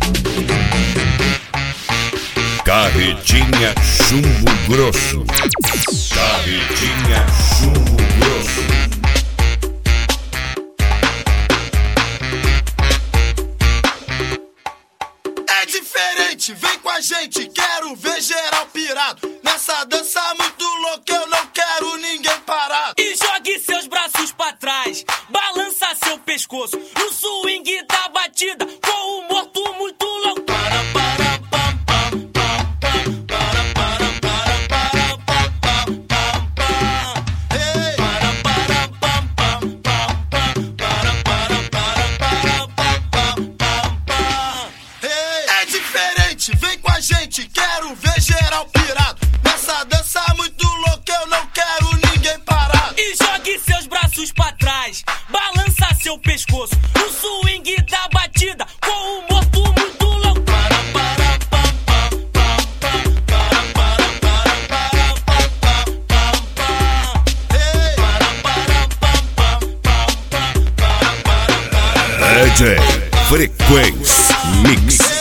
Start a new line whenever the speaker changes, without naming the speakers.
Carretinha chumbo grosso. Carretinha chumbo grosso.
É diferente, vem com a gente, quero ver geral pirado. Nessa dança muito louca eu não quero ninguém parado.
E jogue seus braços pra trás, balança seu pescoço no swing da batida, com o morto muito louco.
É diferente, vem com a gente, quero ver geral pirado. Nessa dança muito louca eu não quero ninguém parado.
E jogue seus braços pra trás, balança seu pescoço no swing da batida, com o morto muito louco.
DJ Frequência Mix.